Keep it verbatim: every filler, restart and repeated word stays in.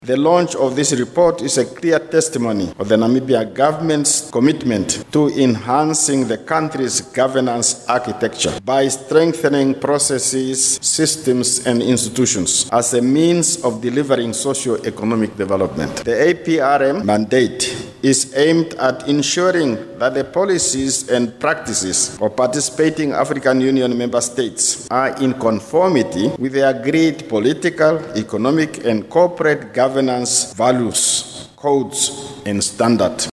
The launch of this report is a clear testimony of the Namibia government's commitment to enhancing the country's governance architecture by strengthening processes, systems, and institutions as a means of delivering socio-economic development. The A P R M mandate is aimed at ensuring that the policies and practices of participating African Union member states are in conformity with the agreed political, economic, and corporate governance values, codes, and standards.